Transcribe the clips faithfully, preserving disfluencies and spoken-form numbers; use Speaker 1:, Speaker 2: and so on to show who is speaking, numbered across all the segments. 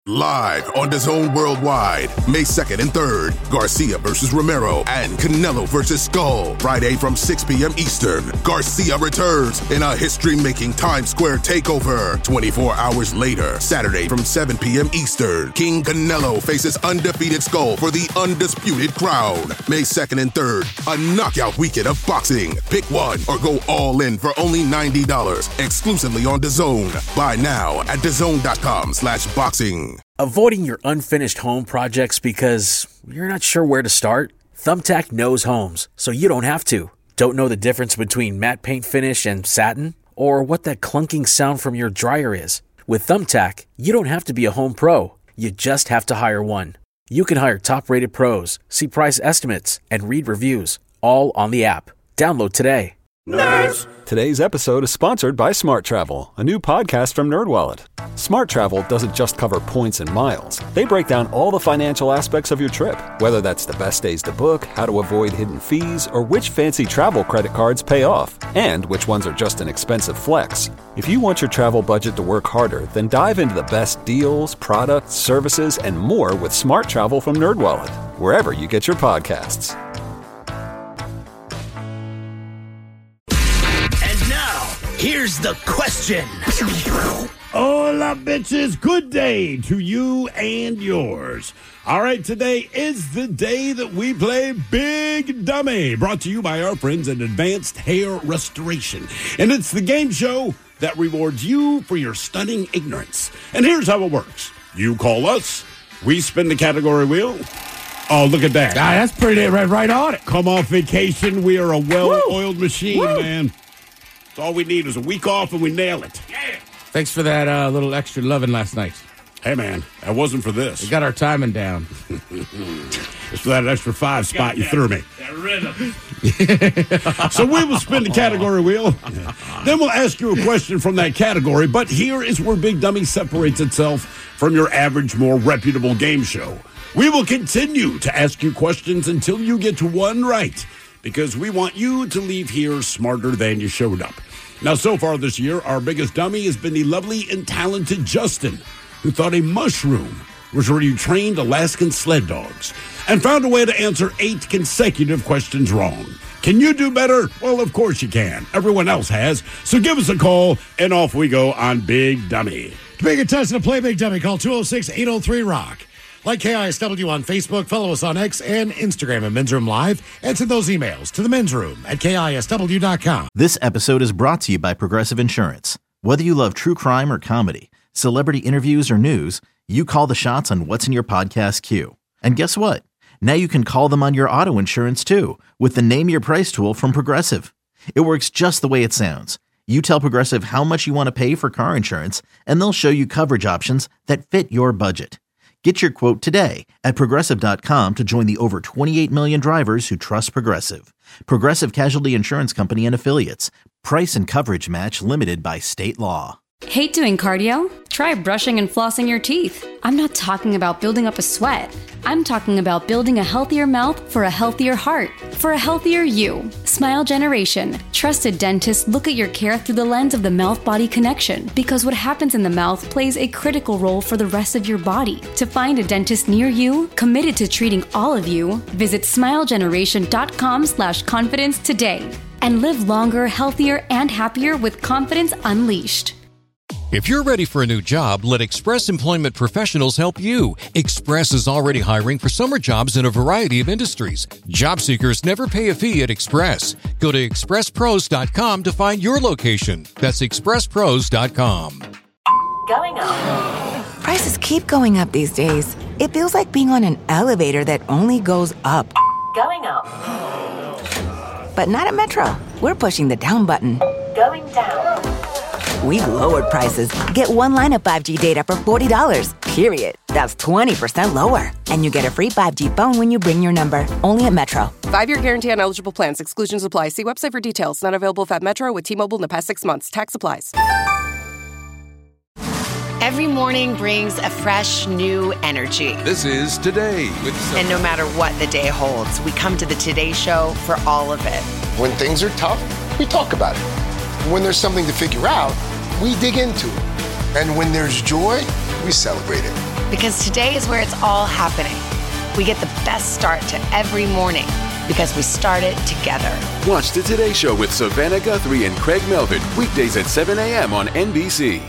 Speaker 1: Live on DAZN Worldwide, May second and third, Garcia versus Romero and Canelo versus Skull. Friday from six p.m. Eastern, Garcia returns in a history-making Times Square takeover. twenty-four hours later, Saturday from seven p.m. Eastern, King Canelo faces undefeated Skull for the undisputed crown. May second and third, a knockout weekend of boxing. Pick one or go all in for only ninety dollars, exclusively on DAZN. Buy now at DAZN.com slash boxing.
Speaker 2: Avoiding your unfinished home projects because you're not sure where to start? Thumbtack knows homes, so you don't have to. Don't know the difference between matte paint finish and satin? Or what that clunking sound from your dryer is? With Thumbtack, you don't have to be a home pro. You just have to hire one. You can hire top-rated pros, see price estimates, and read reviews, all on the app. Download today.
Speaker 3: Nerds! Today's episode is sponsored by Smart Travel, a new podcast from NerdWallet. Smart Travel doesn't just cover points and miles. They break down all the financial aspects of your trip, whether that's the best days to book, how to avoid hidden fees, or which fancy travel credit cards pay off, and which ones are just an expensive flex. If you want your travel budget to work harder, then dive into the best deals, products, services, and more with Smart Travel from NerdWallet, wherever you get your podcasts.
Speaker 4: Here's the question.
Speaker 5: Hola, bitches. Good day to you and yours. All right, today is the day that we play Big Dummy, brought to you by our friends at Advanced Hair Restoration. And it's the game show that rewards you for your stunning ignorance. And here's how it works. You call us. We spin the category wheel. Oh, look at that.
Speaker 6: Ah, that's pretty right, right on it.
Speaker 5: Come off vacation. We are a well-oiled
Speaker 6: Woo.
Speaker 5: machine,
Speaker 6: Woo.
Speaker 5: man. All we need is a week off and we nail it.
Speaker 6: Yeah. Thanks for that uh, little extra loving last night.
Speaker 5: Hey, man, that wasn't for this.
Speaker 6: We got our timing down.
Speaker 5: It's for that extra five spot you
Speaker 6: that,
Speaker 5: threw me.
Speaker 6: That rhythm.
Speaker 5: So we will spin the category wheel. Then we'll ask you a question from that category. But here is where Big Dummy separates itself from your average, more reputable game show. We will continue to ask you questions until you get to one right, because we want you to leave here smarter than you showed up. Now, so far this year, our biggest dummy has been the lovely and talented Justin, who thought a mushroom was where you trained Alaskan sled dogs and found a way to answer eight consecutive questions wrong. Can you do better? Well, of course you can. Everyone else has. So give us a call, and off we go on Big Dummy.
Speaker 7: To make a test and to play Big Dummy, call two oh six, eight oh three, rock. Like K I S W on Facebook, follow us on X and Instagram at Men's Room Live, and send those emails to the Men's Room at K I S W dot com.
Speaker 8: This episode is brought to you by Progressive Insurance. Whether you love true crime or comedy, celebrity interviews or news, you call the shots on what's in your podcast queue. And guess what? Now you can call them on your auto insurance too, with the Name Your Price tool from Progressive. It works just the way it sounds. You tell Progressive how much you want to pay for car insurance, and they'll show you coverage options that fit your budget. Get your quote today at Progressive dot com to join the over twenty-eight million drivers who trust Progressive. Progressive Casualty Insurance Company and Affiliates. Price and coverage match limited by state law.
Speaker 9: Hate doing cardio? Try brushing and flossing your teeth. I'm not talking about building up a sweat. I'm talking about building a healthier mouth for a healthier heart, for a healthier you. Smile Generation. Trusted dentists look at your care through the lens of the mouth-body connection, because what happens in the mouth plays a critical role for the rest of your body. To find a dentist near you, committed to treating all of you, visit smile generation dot com slash confidence today. And live longer, healthier, and happier with confidence unleashed.
Speaker 10: If you're ready for a new job, let Express Employment Professionals help you. Express is already hiring for summer jobs in a variety of industries. Job seekers never pay a fee at Express. Go to express pros dot com to find your location. That's express pros dot com.
Speaker 11: Going up. Prices keep going up these days. It feels like being on an elevator that only goes up.
Speaker 12: Going up.
Speaker 11: But not at Metro. We're pushing the down button.
Speaker 12: Going down.
Speaker 11: We've lowered prices. Get one line of five G data for forty dollars, period. That's twenty percent lower. And you get a free five G phone when you bring your number. Only at Metro.
Speaker 13: Five-year guarantee on eligible plans. Exclusions apply. See website for details. Not available at Metro with T-Mobile in the past six months. Tax applies.
Speaker 14: Every morning brings a fresh, new energy.
Speaker 15: This is Today with Sophie.
Speaker 14: And no matter what the day holds, we come to the Today Show for all of it.
Speaker 16: When things are tough, we talk about it. When there's something to figure out, we dig into it. And when there's joy, we celebrate it.
Speaker 14: Because today is where it's all happening. We get the best start to every morning because we start it together.
Speaker 15: Watch the Today Show with Savannah Guthrie and Craig Melvin weekdays at seven a.m. on N B C.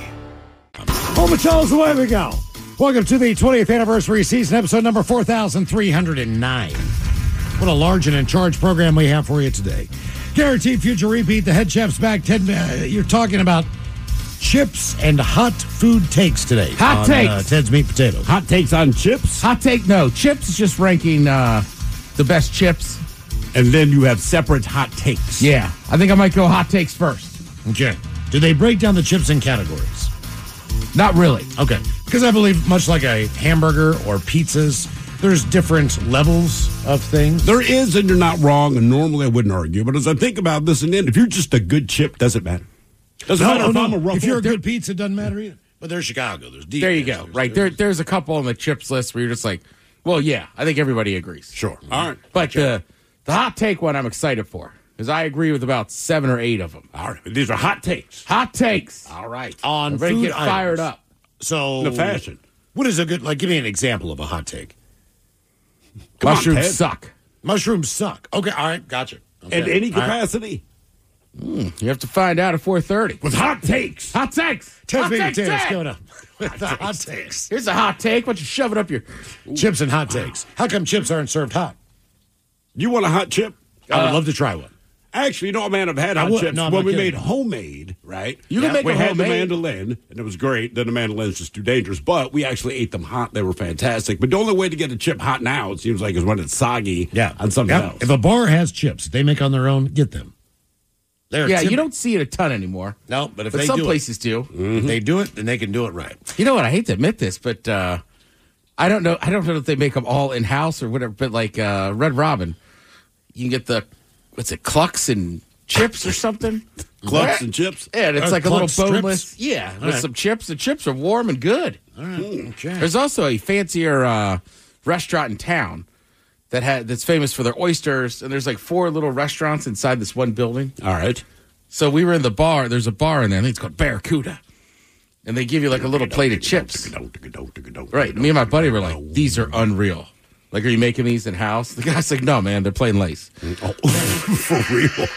Speaker 7: Oh, but tell us away we go. Welcome to the twentieth anniversary season, episode number four thousand three hundred nine. What a large and in charge program we have for you today. Guaranteed future repeat. The head chef's back. Ted, uh, you're talking about chips and hot food takes today.
Speaker 6: Hot
Speaker 7: on,
Speaker 6: takes.
Speaker 7: Uh, Ted's Meat Potatoes.
Speaker 5: Hot takes on chips?
Speaker 6: Hot take, no. Chips is just ranking uh, the best chips.
Speaker 5: And then you have separate hot takes.
Speaker 6: Yeah. I think I might go hot takes first.
Speaker 7: Okay. Do they break down the chips in categories?
Speaker 6: Not really.
Speaker 7: Okay. Because I believe much like a hamburger or pizzas, there's different levels of things.
Speaker 5: There is, and you're not wrong, and normally I wouldn't argue. But as I think about this, and then if you're just a good chip, doesn't matter. Doesn't
Speaker 7: no,
Speaker 5: matter
Speaker 7: no,
Speaker 5: if
Speaker 7: no.
Speaker 5: I'm a Ruffles.
Speaker 7: If you're a good pizza, it doesn't matter either. But there's Chicago. There's deep.
Speaker 6: There you go.
Speaker 7: There's,
Speaker 6: right. There, there's a couple on the chips list where you're just like, well, yeah, I think everybody agrees.
Speaker 5: Sure. All right.
Speaker 6: But the, the hot take one I'm excited for because I agree with about seven or eight of them.
Speaker 5: All right. These are hot takes.
Speaker 6: Hot takes.
Speaker 5: All right.
Speaker 7: On
Speaker 6: Everybody
Speaker 7: food
Speaker 6: get fired
Speaker 7: items.
Speaker 6: up.
Speaker 7: So
Speaker 5: The fashion.
Speaker 7: What is a good, like, give me an example of a hot take.
Speaker 5: Come on,
Speaker 6: Mushrooms
Speaker 5: Ted.
Speaker 6: suck.
Speaker 7: Mushrooms suck. Okay, all right, gotcha. Okay.
Speaker 5: In any
Speaker 7: All right.
Speaker 5: capacity.
Speaker 6: Mm, you have to find out at four thirty.
Speaker 5: With hot takes.
Speaker 6: Hot takes.
Speaker 7: Ted's
Speaker 6: hot
Speaker 7: Meat
Speaker 6: takes.
Speaker 7: Potatoes
Speaker 6: Ted.
Speaker 7: coming up with the hot takes.
Speaker 6: Here's a hot take. Why don't you shove it up your...
Speaker 7: Chips and hot takes. How come chips aren't served hot?
Speaker 5: You want a hot chip?
Speaker 7: I would
Speaker 6: Uh,
Speaker 7: love to try one.
Speaker 5: Actually, you know, man, I've had
Speaker 7: I
Speaker 5: hot
Speaker 7: would-
Speaker 5: chips
Speaker 7: no, I'm
Speaker 5: when
Speaker 7: not
Speaker 5: we
Speaker 7: kidding.
Speaker 5: made homemade, right?
Speaker 6: You can make
Speaker 5: we
Speaker 6: a
Speaker 5: had the
Speaker 6: homemade.
Speaker 5: mandolin, and it was great. Then the mandolin's just too dangerous. But we actually ate them hot. They were fantastic. But the only way to get a chip hot now, it seems like, is when it's soggy
Speaker 7: Yeah.
Speaker 5: on something
Speaker 7: Yeah.
Speaker 5: else.
Speaker 7: If a bar has chips they make on their own, get them. They're
Speaker 6: Yeah,
Speaker 7: tip-
Speaker 6: you don't see it a ton anymore.
Speaker 7: No, but if
Speaker 6: But
Speaker 7: they
Speaker 6: some
Speaker 7: do
Speaker 6: places do.
Speaker 7: it, if they do it, then they can do it right.
Speaker 6: You know what? I hate to admit this, but uh, I don't know. I don't know if they make them all in house or whatever. But like uh, Red Robin, you can get the what's it, Clucks and chips or something.
Speaker 5: Clucks and chips?
Speaker 6: Yeah, and it's
Speaker 7: Uh,
Speaker 6: like a little
Speaker 7: Clucks strips?
Speaker 6: boneless. Yeah,
Speaker 7: All
Speaker 6: with
Speaker 7: right.
Speaker 6: some chips. The chips are warm and good.
Speaker 7: All right. Okay.
Speaker 6: There's also a fancier uh, restaurant in town that had that's famous for their oysters, and there's like four little restaurants inside this one building.
Speaker 5: All right.
Speaker 6: So we were in the bar. There's a bar in there. I think it's called Barracuda. And they give you like a little plate of chips. Right. Me and my buddy were like, these are unreal. Like, are you making these in house? The guy's like, no, man, they're plain lace.
Speaker 5: Oh, for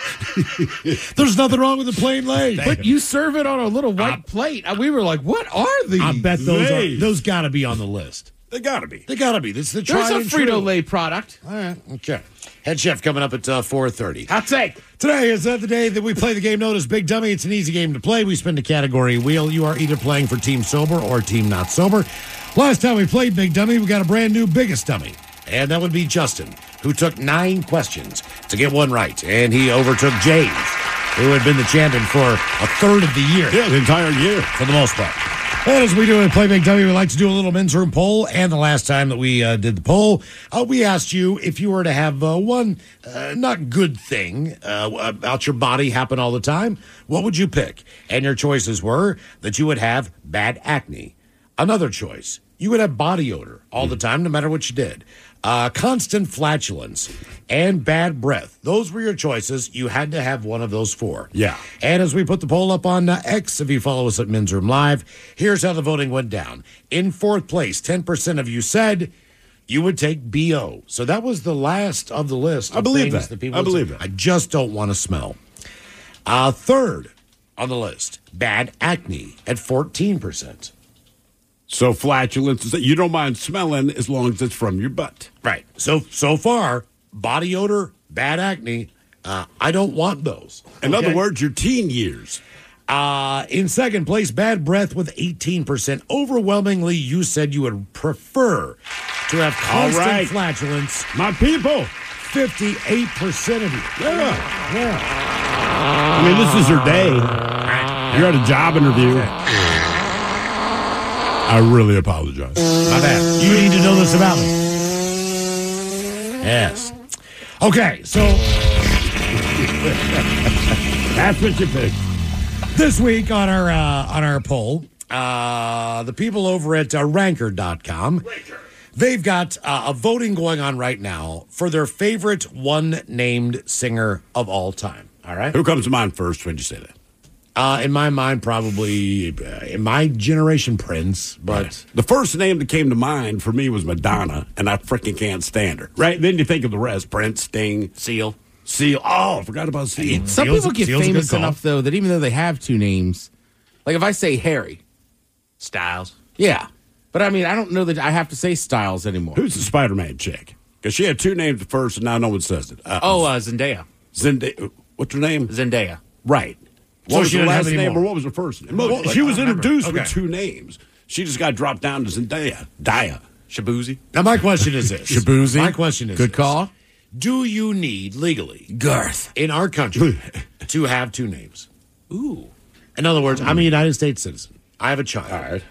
Speaker 5: real.
Speaker 7: There's nothing wrong with the plain lace.
Speaker 6: But you serve it on a little white plate. And we were like, what are these?
Speaker 7: I bet those
Speaker 5: Lays.
Speaker 7: are, those got to be on the list.
Speaker 5: They gotta be.
Speaker 7: They got to be. This is the
Speaker 6: There's
Speaker 7: tried
Speaker 6: a
Speaker 7: and true.
Speaker 6: Frito-Lay product.
Speaker 7: All right. Okay. Head chef coming up at uh, four thirty.
Speaker 6: Hot take.
Speaker 7: Today is uh, the day that we play the game known as Big Dummy. It's an easy game to play. We spin a category wheel. You are either playing for Team Sober or Team Not Sober. Last time we played Big Dummy, we got a brand new Biggest Dummy. And that would be Justin, who took nine questions to get one right. And he overtook James, who had been the champion for a third of the year.
Speaker 5: Yeah, the entire year.
Speaker 7: For the most part. And as we do in Play Big Dummy, we like to do a little men's room poll. And the last time that we uh, did the poll, uh, we asked you if you were to have uh, one uh, not good thing uh, about your body happen all the time, what would you pick? And your choices were that you would have bad acne. Another choice, you would have body odor all the time, no matter what you did. Uh, constant flatulence and bad breath. Those were your choices. You had to have one of those four.
Speaker 5: Yeah.
Speaker 7: And as we put the poll up on uh, X, if you follow us at Men's Room Live, here's how the voting went down. In fourth place, ten percent of you said you would take B O. So that was the last of the list. Of
Speaker 5: I believe
Speaker 7: things
Speaker 5: that.
Speaker 7: people
Speaker 5: I
Speaker 7: would
Speaker 5: believe
Speaker 7: say.
Speaker 5: that.
Speaker 7: I just don't want to smell. Uh, third on the list, bad acne at fourteen percent.
Speaker 5: So flatulence is that you don't mind smelling as long as it's from your butt.
Speaker 7: Right. So so far, body odor, bad acne, uh, I don't want those.
Speaker 5: In
Speaker 7: Okay?
Speaker 5: other words, your teen years.
Speaker 7: Uh, in second place, bad breath with eighteen percent. Overwhelmingly, you said you would prefer to have constant
Speaker 5: right.
Speaker 7: flatulence.
Speaker 5: My people.
Speaker 7: fifty-eight percent of you.
Speaker 5: Yeah.
Speaker 7: Yeah.
Speaker 5: I mean, this is your day. You're at a job interview. I really apologize.
Speaker 7: My bad. You need to know this about me. Yes. Okay, so
Speaker 5: That's what you picked.
Speaker 7: this week on our uh, on our poll, uh, the people over at uh, ranker dot com, they've got uh, a voting going on right now for their favorite one named singer of all time. All right?
Speaker 5: Who comes to mind first when you say that?
Speaker 7: Uh, in my mind, probably uh, in my generation, Prince. But
Speaker 5: the first name that came to mind for me was Madonna, and I freaking can't stand her. Right? Then you think of the rest: Prince, Sting,
Speaker 17: Seal,
Speaker 5: Seal. Oh, I forgot about Seal.
Speaker 6: Some
Speaker 7: Seal's-
Speaker 6: people get
Speaker 7: Seal's a
Speaker 6: famous
Speaker 7: good call.
Speaker 6: enough though that even though they have two names, like if I say Harry,
Speaker 17: Styles.
Speaker 6: yeah, but I mean I don't know that I have to say Styles anymore.
Speaker 5: Who's the Spider-Man chick? Because she had two names at first, and now no one says it. Uh,
Speaker 17: Oh, uh, Zendaya.
Speaker 5: Zendaya. What's her name?
Speaker 17: Zendaya.
Speaker 5: Right.
Speaker 7: So
Speaker 5: What was
Speaker 7: she
Speaker 5: her
Speaker 7: doesn't have
Speaker 5: last
Speaker 7: any
Speaker 5: name,
Speaker 7: more.
Speaker 5: or what was her first name?
Speaker 7: Well,
Speaker 5: Well,
Speaker 7: like,
Speaker 5: she was
Speaker 7: I don't remember.
Speaker 5: introduced
Speaker 7: Okay.
Speaker 5: with two names. She just got dropped down to Zendaya. Daya.
Speaker 17: Shabuzi.
Speaker 7: now my question is this:
Speaker 6: Shabuzi.
Speaker 7: My question is
Speaker 6: Good
Speaker 7: this.
Speaker 6: call.
Speaker 7: Do you need legally
Speaker 6: Garth.
Speaker 7: in our country to have two names?
Speaker 17: Ooh.
Speaker 7: In other words, I'm a United States citizen. I have a child.
Speaker 5: All right.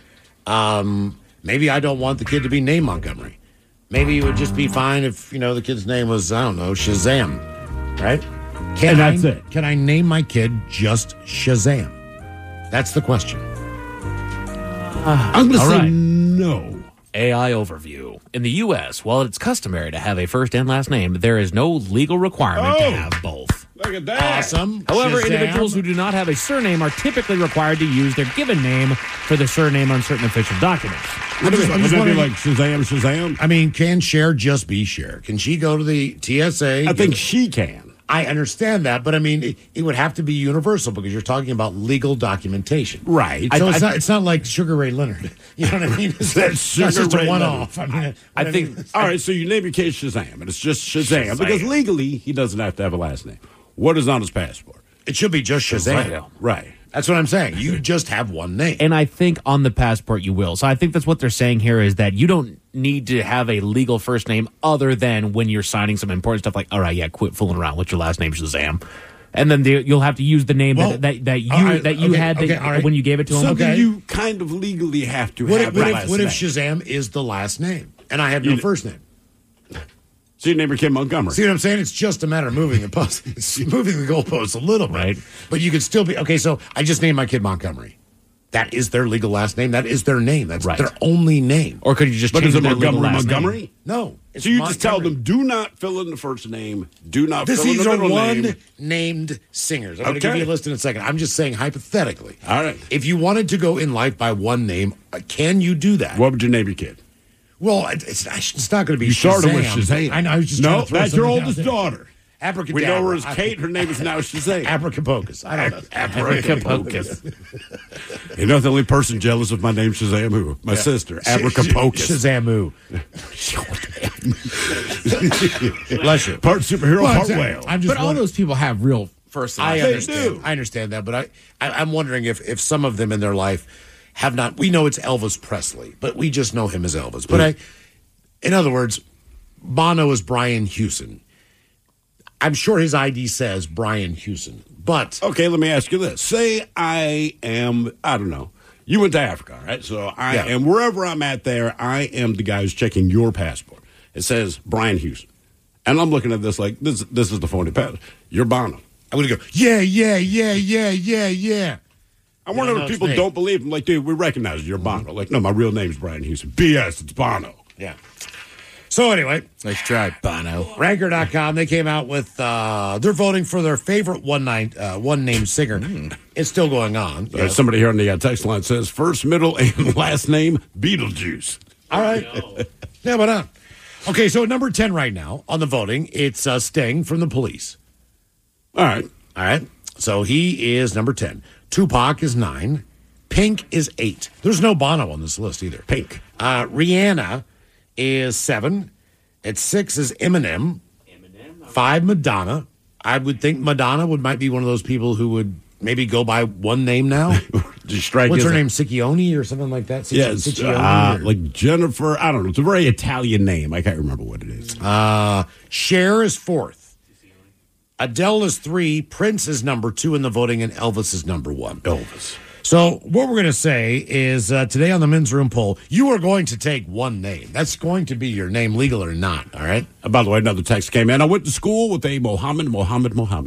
Speaker 7: Um, maybe I don't want the kid to be named Montgomery. Maybe it would just be fine if, you know, the kid's name was, I don't know, Shazam. Right? Can
Speaker 5: And
Speaker 7: I,
Speaker 5: that's it.
Speaker 7: Can I name my kid just Shazam? That's the question.
Speaker 5: I'm going to
Speaker 17: all
Speaker 5: say
Speaker 17: right.
Speaker 5: no.
Speaker 17: A I overview. In the U S, while it's customary to have a first and last name, there is no legal requirement to
Speaker 5: Oh.
Speaker 17: have both.
Speaker 5: Look at that.
Speaker 7: Awesome.
Speaker 17: However,
Speaker 7: Shazam.
Speaker 17: individuals who do not have a surname are typically required to use their given name for the surname on certain official documents.
Speaker 7: I'm just, I'm
Speaker 5: Would
Speaker 7: just
Speaker 5: that be
Speaker 7: wondering,
Speaker 5: like Shazam, Shazam?
Speaker 7: I mean, can Cher just be Cher? Can she go to the T S A?
Speaker 5: I think she can.
Speaker 7: I understand that, but I mean, it, it would have to be universal because you're talking about legal documentation.
Speaker 5: Right.
Speaker 7: So
Speaker 17: I-
Speaker 7: it's
Speaker 17: I-
Speaker 7: not it's not like Sugar Ray Leonard. You know what I mean? It's,
Speaker 5: That's
Speaker 7: that's
Speaker 5: Sugar
Speaker 7: just a
Speaker 5: Ray
Speaker 7: one-off. I mean,
Speaker 17: I
Speaker 7: what
Speaker 17: think-
Speaker 7: mean?
Speaker 5: All right, so you name your kid Shazam, and it's just Shazam,
Speaker 17: Shazam.
Speaker 5: because legally he doesn't have to have a last name. What is on his passport?
Speaker 7: It should be just Shazam.
Speaker 17: Shazam.
Speaker 5: Right.
Speaker 7: That's what I'm saying. You just have one name.
Speaker 17: And I think on the passport you will. So I think that's what they're saying here is that you don't need to have a legal first name other than when you're signing some important stuff like, all right, yeah, quit fooling around with your last name, Shazam. And then the, you'll have to use the name
Speaker 7: Well,
Speaker 17: that, that, that you
Speaker 7: all right,
Speaker 17: that you
Speaker 7: okay,
Speaker 17: had that,
Speaker 7: okay, all right.
Speaker 17: when you gave it to him.
Speaker 5: Something
Speaker 7: Okay.
Speaker 5: you kind of legally have to
Speaker 7: What
Speaker 5: have
Speaker 7: if, what
Speaker 5: a
Speaker 7: if,
Speaker 5: last
Speaker 7: what if
Speaker 5: name.
Speaker 7: Shazam is the last name and I have no
Speaker 5: You-
Speaker 7: first name?
Speaker 5: So you name your kid Montgomery.
Speaker 7: See what I'm saying? It's just a matter of moving the post, it's moving the goalposts a little bit,
Speaker 17: Right.
Speaker 7: But you could still be okay. So I just named my kid Montgomery. That is their legal last name. That is their name. That's
Speaker 17: Right.
Speaker 7: their only name.
Speaker 17: Or could you just
Speaker 5: But
Speaker 17: change
Speaker 5: is it
Speaker 17: their legal
Speaker 5: Montgomery,
Speaker 17: last name?
Speaker 5: Montgomery?
Speaker 7: No. it's
Speaker 5: So you just tell
Speaker 7: Montgomery.
Speaker 5: them, do not fill in the first name, do not
Speaker 7: This,
Speaker 5: fill in
Speaker 7: these
Speaker 5: the
Speaker 7: are
Speaker 5: middle
Speaker 7: one
Speaker 5: name.
Speaker 7: named singers. I'm going to
Speaker 5: Okay.
Speaker 7: give you a list in a second. I'm just saying hypothetically.
Speaker 5: All right.
Speaker 7: If you wanted to go in life by one name, uh, can you do that?
Speaker 5: What would you name your kid?
Speaker 7: Well, it- it's, it's not going to be
Speaker 5: You started with
Speaker 7: Shazam.
Speaker 5: Shazam.
Speaker 7: I know. I was just trying
Speaker 5: No,
Speaker 7: to throw
Speaker 5: that's your
Speaker 7: something out
Speaker 5: oldest
Speaker 7: there.
Speaker 5: daughter.
Speaker 7: Abracadabra.
Speaker 5: We know her as
Speaker 7: I-
Speaker 5: Kate. Her name is now Shazam.
Speaker 7: Abracapocus. I don't know.
Speaker 17: Abracapocus.
Speaker 5: You know the only person jealous of my name Shazam who? My sister, Abracapocus.
Speaker 7: Shazamu. Bless you.
Speaker 5: Part superhero,
Speaker 7: Well,
Speaker 5: part
Speaker 7: I'm-
Speaker 5: whale.
Speaker 7: I'm just
Speaker 6: But all
Speaker 7: wondering-
Speaker 6: those people have real first
Speaker 7: I
Speaker 6: names.
Speaker 7: understand. I understand that, but I, I, I'm wondering if, if some of them in their life have not. We know it's Elvis Presley, but we just know him as Elvis. But I, in other words, Bono is Brian Hewson. I'm sure his I D says Brian Hewson, but
Speaker 5: Okay, let me ask you this. Say I am, I don't know, you went to Africa, right? So I
Speaker 7: Yeah.
Speaker 5: am, wherever I'm at there, I am the guy who's checking your passport. It says Brian Hewson. And I'm looking at this like, this This is the phony passport. You're Bono.
Speaker 7: I'm going to go, yeah, yeah, yeah, yeah, yeah, yeah.
Speaker 5: I wonder
Speaker 7: Yeah, no,
Speaker 5: if
Speaker 7: it's
Speaker 5: people
Speaker 7: me.
Speaker 5: don't believe him. Like, dude, we recognize you're Bono. Like, no, my real name's Brian Hewson. B S, it's Bono.
Speaker 7: Yeah. So anyway,
Speaker 6: Nice try, Bono.
Speaker 7: Ranker dot com, they came out with, uh, they're voting for their favorite one night, uh, one name singer. It's still going on.
Speaker 5: Uh, somebody here on the uh, text line says first, middle, and last name Beetlejuice.
Speaker 7: All right. Yeah, but not. Okay, so at number ten right now on the voting, it's uh, Sting from the Police.
Speaker 5: All right.
Speaker 7: All right. So he is number ten. Tupac is nine. Pink is eight. There's no Bono on this list either.
Speaker 5: Pink.
Speaker 7: Uh, Rihanna is seven. At six is Eminem. Eminem. Five, Madonna. I would think Madonna would might be one of those people who would maybe go by one name now.
Speaker 5: Just strike
Speaker 7: What's
Speaker 5: as
Speaker 7: her
Speaker 5: a-
Speaker 7: name? Sicchione or something like that? Sicchi-
Speaker 5: Yeah, it's,
Speaker 7: Sicchione
Speaker 5: uh,
Speaker 7: or-
Speaker 5: like Jennifer. I don't know. It's a very Italian name. I can't remember what it is.
Speaker 7: Uh, Cher is fourth. Adele is three. Prince is number two in the voting, and Elvis is number one.
Speaker 5: Elvis.
Speaker 7: So what we're going to say is uh, today on the men's room poll, you are going to take one name. That's going to be your name, legal or not. All right.
Speaker 5: Uh, by the way, another text came in. I went to school with a Mohammed, Mohammed, Mohammed.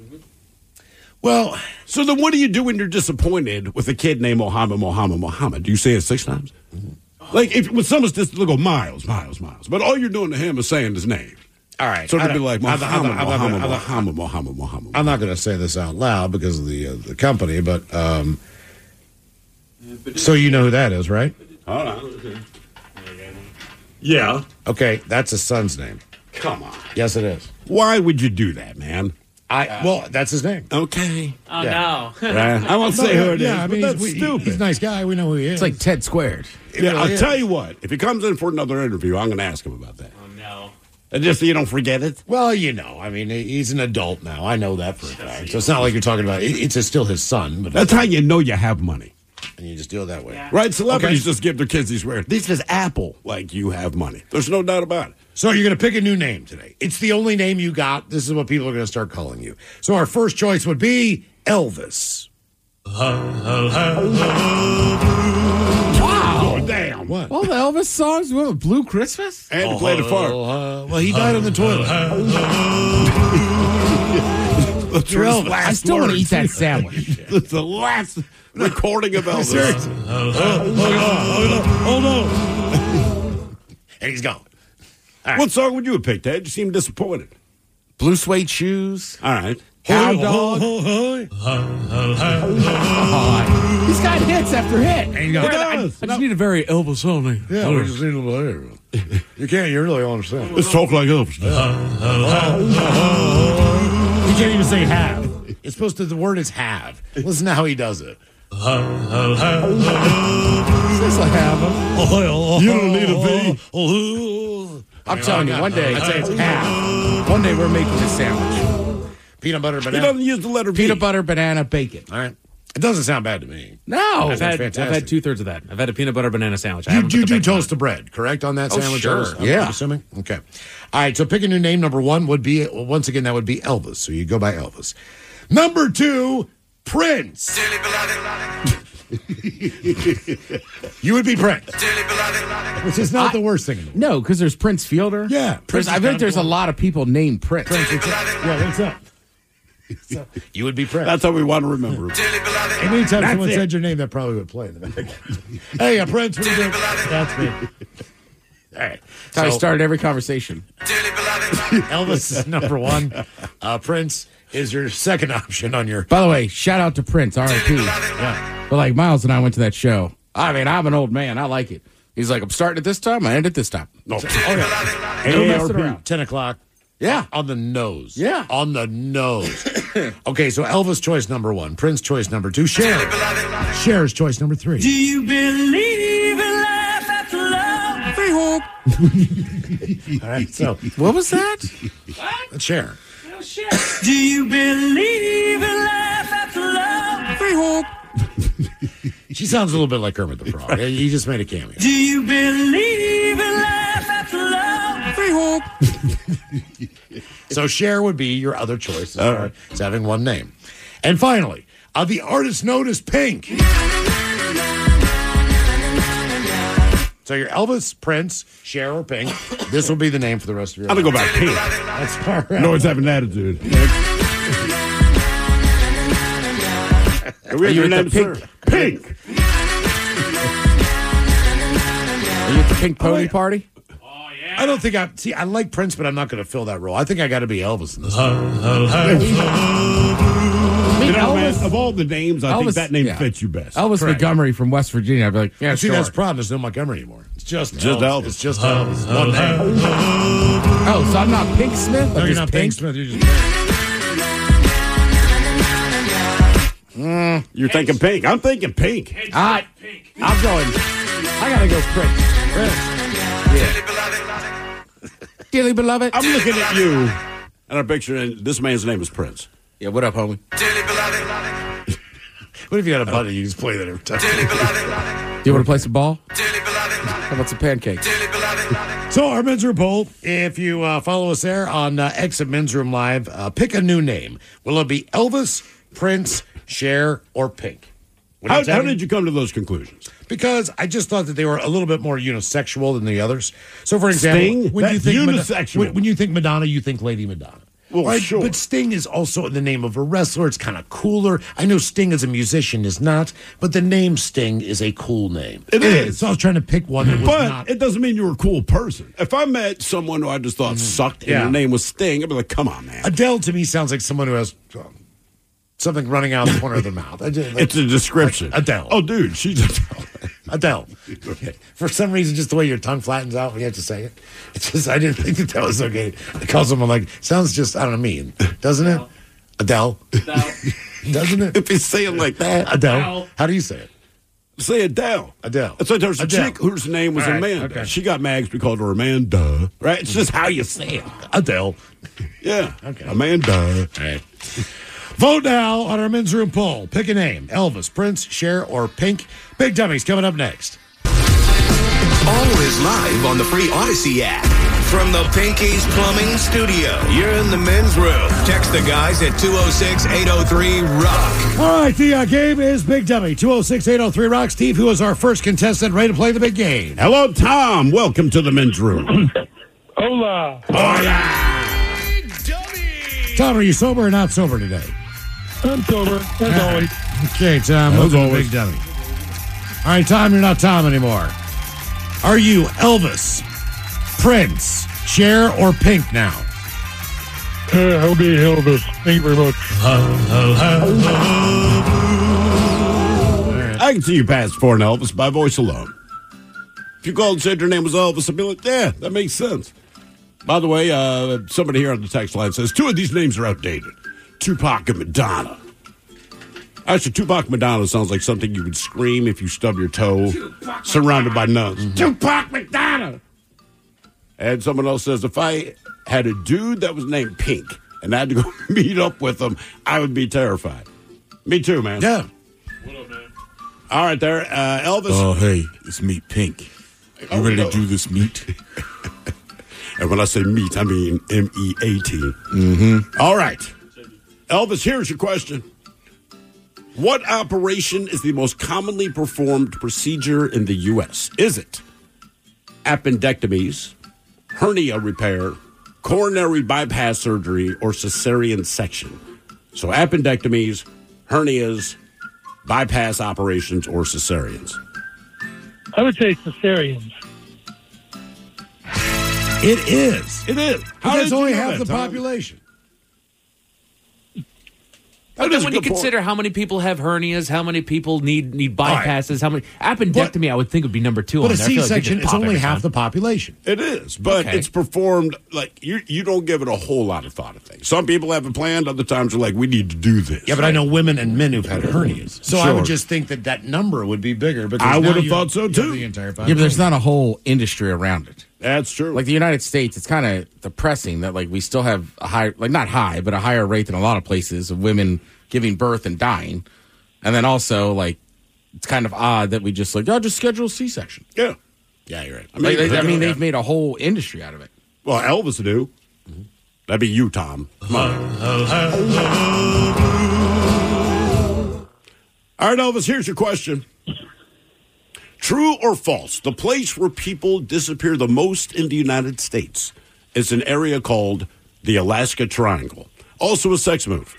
Speaker 7: Well,
Speaker 5: so then what do you do when you're disappointed with a kid named Mohammed, Mohammed, Mohammed? Do you say it six times? Like, if when someone's just, they'll go Miles, Miles, Miles. But all you're doing to him is saying his name.
Speaker 7: All right.
Speaker 5: So it'd
Speaker 7: I
Speaker 5: be
Speaker 7: don't-
Speaker 5: like
Speaker 7: I'm not- I'm
Speaker 5: Muhammad,
Speaker 7: not- I'm not-
Speaker 5: Muhammad,
Speaker 7: I'm not-
Speaker 5: Muhammad, Muhammad, Muhammad.
Speaker 7: I'm not going to say this out loud because of the uh, the company, but um, so you know who that is, right?
Speaker 5: Hold on. Yeah.
Speaker 7: Okay, that's his son's name.
Speaker 5: Come on.
Speaker 7: Yes, it is.
Speaker 5: Why would you do that, man?
Speaker 7: I well, that's his name.
Speaker 5: Okay.
Speaker 17: Oh,
Speaker 7: Yeah.
Speaker 17: no.
Speaker 5: I won't say who it is,
Speaker 7: Yeah, I mean,
Speaker 5: but
Speaker 7: he's,
Speaker 5: that's
Speaker 7: we-
Speaker 5: stupid.
Speaker 7: he's a nice guy. We know who he is.
Speaker 6: It's like Ted Squared.
Speaker 7: It
Speaker 5: Yeah,
Speaker 7: really
Speaker 5: I'll
Speaker 7: is.
Speaker 5: tell you what. If he comes in for another interview, I'm going to ask him about that.
Speaker 17: Oh, no.
Speaker 5: And just so you don't forget it.
Speaker 7: Well, you know, I mean, he's an adult now. I know that for a fact. So it's not like you're talking about. It, it's still his son, but
Speaker 5: That's how you know you have money.
Speaker 7: and you just do it that way.
Speaker 5: Right? Celebrities
Speaker 7: Okay.
Speaker 5: just give their kids these weird. This is Apple. Like you have money. There's no doubt about it.
Speaker 7: So you're going to pick a new name today. It's the only name you got. This is what people are going to start calling you. So our first choice would be Elvis.
Speaker 5: Wow. Damn.
Speaker 7: What?
Speaker 6: All the Elvis songs? What, Blue Christmas?
Speaker 5: And to play the fart.
Speaker 7: Uh, well, he died on the toilet.
Speaker 5: That's
Speaker 7: You're
Speaker 5: his
Speaker 7: Elvis.
Speaker 5: last
Speaker 6: I still want to
Speaker 5: words.
Speaker 6: eat that sandwich.
Speaker 5: It's the last recording of Elvis.
Speaker 7: Oh, no. And he's gone.
Speaker 5: What song would you have picked, Ed? You seem disappointed.
Speaker 6: Blue suede shoes.
Speaker 5: All right.
Speaker 6: Cow dog. He's got hits after hit.
Speaker 7: And he goes,
Speaker 6: I, I just need a very Elvis only.
Speaker 7: yeah, we just need a little bit. You can't, you really don't understand.
Speaker 5: Let's talk like Elvis.
Speaker 7: You can't even say have. It's supposed to, the word is have. Listen to how he does it.
Speaker 6: Says I have them.
Speaker 5: You don't need a V.
Speaker 6: I'm telling you, one day,
Speaker 7: I'd say it's half.
Speaker 6: one day we're making this sandwich.
Speaker 7: Peanut butter,
Speaker 5: He
Speaker 7: banana.
Speaker 5: doesn't use the letter V.
Speaker 6: Peanut butter, banana, bacon.
Speaker 7: All right. It doesn't sound bad to me.
Speaker 6: No.
Speaker 17: I've had, I've
Speaker 7: fantastic.
Speaker 17: had two thirds of that. I've had a peanut butter banana sandwich. I
Speaker 7: You,
Speaker 17: haven't
Speaker 7: you
Speaker 17: put the
Speaker 7: do
Speaker 17: bacon on
Speaker 7: toast to bread, correct, on that
Speaker 6: Oh,
Speaker 7: sandwich?
Speaker 6: sure.
Speaker 7: Elvis? I'm
Speaker 6: Yeah.
Speaker 7: assuming? Okay. All right, so pick a new name. Number one would be, well, once again, that would be Elvis. So you go by Elvis. Number two, Prince. You would be Prince. Which is not the worst thing in the world.
Speaker 6: No, because there's Prince Fielder.
Speaker 7: Yeah.
Speaker 6: Prince,
Speaker 7: is
Speaker 6: I
Speaker 7: kind
Speaker 6: think
Speaker 7: of
Speaker 6: there's a
Speaker 7: cool.
Speaker 6: lot of people named Prince.
Speaker 7: Yeah, what's up? So, you would be Prince.
Speaker 5: That's how we want to remember him.
Speaker 7: And anytime
Speaker 5: That's
Speaker 7: someone
Speaker 5: it.
Speaker 7: said your name, that probably would play in the back. Hey, uh, Prince, what are you doing? That's me. All right.
Speaker 6: That's how I
Speaker 7: So,
Speaker 6: started every conversation.
Speaker 7: Elvis is number one. Uh, Prince is your second option on your.
Speaker 6: By the way, shout out to Prince, R I P
Speaker 7: Yeah.
Speaker 6: But like Miles and I went to that show. I mean, I'm an old man. I like it. He's like, I'm starting at this time. I end at this time.
Speaker 5: No.
Speaker 7: Oh, yeah.
Speaker 6: Don't mess
Speaker 7: A
Speaker 6: it
Speaker 7: R P,
Speaker 6: around.
Speaker 7: ten o'clock.
Speaker 6: Yeah.
Speaker 7: On the nose.
Speaker 6: Yeah.
Speaker 7: On the nose. Okay, so Elvis choice number one. Prince choice number two. Cher. Cher's choice number three.
Speaker 4: Do you believe in life after love?
Speaker 7: All right, so
Speaker 6: What was that?
Speaker 7: let's Cher.
Speaker 4: Do you believe in life after love?
Speaker 7: She sounds a little bit like Kermit the Frog. He just made a cameo.
Speaker 4: Do you believe in life after love?
Speaker 7: So Cher would be your other choice as far as having one name. And finally, uh, the artist known as Pink. So your Elvis, Prince, Cher, or Pink. This will be the name for the rest of your
Speaker 5: I'm
Speaker 7: life.
Speaker 5: going to go back Pink.
Speaker 7: That's all right.
Speaker 5: No, it's having an attitude. Are we
Speaker 6: Are you
Speaker 5: your
Speaker 6: at
Speaker 5: name,
Speaker 6: the Pink-
Speaker 5: sir? Pink.
Speaker 6: Are you at the Pink Pony party?
Speaker 7: I don't think I see. I like Prince, but I'm not going to fill that role. I think I got to be Elvis in this.
Speaker 6: I mean,
Speaker 5: You know, man,
Speaker 6: Elvis,
Speaker 5: of all the names, I think
Speaker 6: Elvis-
Speaker 5: that name
Speaker 6: yeah.
Speaker 5: fits you best.
Speaker 6: Elvis
Speaker 7: Correct.
Speaker 6: Montgomery from West Virginia. I'd be like, yeah,
Speaker 7: See,
Speaker 6: sure.
Speaker 7: that's the problem. There's no Montgomery anymore. It's just
Speaker 5: Just Elvis.
Speaker 7: It's just Elvis. One name.
Speaker 6: Oh, so I'm not Pink Smith?
Speaker 7: No,
Speaker 6: I'm
Speaker 7: you're
Speaker 6: just
Speaker 7: not Pink Smith. You're just Pink.
Speaker 5: You're thinking Pink. I'm thinking Pink.
Speaker 6: I, I'm going. I gotta go Prince. Dearly beloved.
Speaker 5: I'm looking at you, and I'm picturing this man's name is Prince.
Speaker 6: Yeah, what up, homie?
Speaker 7: What if you had a buddy? You just play that every time.
Speaker 6: Do you want to play some ball? How about some pancakes?
Speaker 7: So our men's room poll. If you uh, follow us there on uh, X at Men's Room Live, uh, pick a new name. Will it be Elvis, Prince, Cher, or Pink? What
Speaker 5: How,
Speaker 7: I'm
Speaker 5: how
Speaker 7: telling
Speaker 5: did you come to those conclusions?
Speaker 7: Because I just thought that they were a little bit more unisexual than the others. So, for example,
Speaker 5: Sting?
Speaker 7: when you
Speaker 5: That's
Speaker 7: think Mad-
Speaker 5: unisexual.
Speaker 7: when, when you think Madonna, you think Lady Madonna.
Speaker 5: Well,
Speaker 7: right?
Speaker 5: sure.
Speaker 7: But Sting is also in the name of a wrestler. It's kind of cooler. I know Sting as a musician is not, but the name Sting is a cool name.
Speaker 5: It is.
Speaker 7: So I was trying to pick one that was
Speaker 5: but
Speaker 7: not.
Speaker 5: it doesn't mean you're a cool person. If I met someone who I just thought sucked and
Speaker 7: Yeah.
Speaker 5: their name was Sting, I'd be like, come on, man.
Speaker 7: Adele to me sounds like someone who has um, something running out the corner of their mouth. I just, like,
Speaker 5: It's a description.
Speaker 7: like Adele.
Speaker 5: Oh, dude, she's Adele.
Speaker 7: Adele. Okay. For some reason, just the way your tongue flattens out when you have to say it. It's just, I didn't think that that was okay. It calls someone like, sounds just, I don't know, mean. Doesn't it? Adele. Adele. Doesn't it?
Speaker 5: If you say it like that.
Speaker 7: Adele.
Speaker 17: Adele.
Speaker 7: How do you say it?
Speaker 5: Say Adele.
Speaker 7: Adele.
Speaker 5: It's like there's a
Speaker 7: Adele.
Speaker 5: chick whose name was
Speaker 7: All right,
Speaker 5: Amanda.
Speaker 7: okay.
Speaker 5: She got mad because we called her Amanda. Right? It's just how you say it.
Speaker 7: Adele.
Speaker 5: Yeah.
Speaker 7: Okay.
Speaker 5: Amanda.
Speaker 7: All right. Vote now on our men's room poll. Pick a name. Elvis, Prince, Cher, or Pink. Big Dummies coming up next.
Speaker 18: Always live on the free Odyssey app. From the Pinky's Plumbing Studio, you're in the men's room. Text the guys at two oh six, eight oh three, ROCK.
Speaker 7: All right, the uh, game is Big Dummy. two oh six, eight oh three, ROCK. Steve, who is our first contestant, ready to play the big game?
Speaker 5: Hello, Tom. Welcome to the men's room.
Speaker 19: Hola.
Speaker 7: Tom, are you sober or not sober today?
Speaker 19: I'm sober, as always.
Speaker 7: Okay, Tom.
Speaker 5: As
Speaker 7: Welcome to
Speaker 5: always.
Speaker 7: Big Dummy. All right, Tom, you're not Tom anymore. Are you Elvis, Prince, Cher, or Pink now?
Speaker 19: Uh, I'll be Elvis. Thank you very much.
Speaker 5: I can see you pass for an Elvis by voice alone. If you called and said your name was Elvis, I'd be like, yeah, that makes sense. By the way, uh, somebody here on the text line says two of these names are outdated. Tupac and Madonna. Actually, Tupac Madonna sounds like something you would scream if you stub your toe surrounded by nuns. Mm-hmm. Tupac Madonna! And someone else says, if I had a dude that was named Pink and I had to go meet up with him, I would be terrified. Me too, man.
Speaker 7: Yeah.
Speaker 5: All right, there. Uh, Elvis.
Speaker 6: Oh, hey, it's me, Pink. You
Speaker 5: Oh,
Speaker 6: ready
Speaker 5: no.
Speaker 6: to do this meet?
Speaker 5: And when I say meat, I mean M E A T.
Speaker 6: Mm-hmm.
Speaker 5: All right. Elvis, here's your question. What operation is the most commonly performed procedure in the U S? Is it appendectomies, hernia repair, coronary bypass surgery, or cesarean section? So appendectomies, hernias, bypass operations, or cesareans?
Speaker 19: I would say cesareans.
Speaker 7: It is.
Speaker 5: It is. How
Speaker 7: That's
Speaker 5: did you
Speaker 7: only
Speaker 5: know
Speaker 7: half
Speaker 5: that,
Speaker 7: the
Speaker 5: Tom?
Speaker 7: population.
Speaker 17: But
Speaker 5: That is
Speaker 17: then
Speaker 5: a
Speaker 17: when you
Speaker 5: good point.
Speaker 17: consider how many people have hernias, how many people need need bypasses, how many appendectomy, I would think would be number two.
Speaker 7: But
Speaker 17: on
Speaker 7: a
Speaker 17: there. I feel like they
Speaker 7: C-section
Speaker 17: just
Speaker 7: is
Speaker 17: pop
Speaker 7: only
Speaker 17: every
Speaker 7: half
Speaker 17: time.
Speaker 7: the population.
Speaker 5: It is, but
Speaker 17: Okay.
Speaker 5: it's performed like you you don't give it a whole lot of thought of things. Some people have it planned, other times are like, we need to do this.
Speaker 7: Yeah, but I know women and men who've had hernias. So I
Speaker 5: Sure.
Speaker 7: would just think that that number would be bigger. Because
Speaker 5: I
Speaker 7: now
Speaker 5: would have
Speaker 7: you-
Speaker 5: thought so,
Speaker 7: you have
Speaker 5: too.
Speaker 7: The entire
Speaker 6: Yeah, but
Speaker 7: population.
Speaker 6: there's not a whole industry around it.
Speaker 5: That's true.
Speaker 6: Like the United States, it's kind of depressing that like we still have a high, like not high, but a higher rate than a lot of places of women giving birth and dying. And then also like it's kind of odd that we just like, oh, just schedule a C-section.
Speaker 5: Yeah.
Speaker 7: Yeah, you're right.
Speaker 5: I mean,
Speaker 6: Like, they- I mean,
Speaker 5: yeah.
Speaker 6: they've made a whole industry out of it.
Speaker 5: Well, Elvis do. That'd be you, Tom. Come on. All right, Elvis, here's your question. True or false? The place where people disappear the most in the United States is an area called the Alaska Triangle. Also a sex move.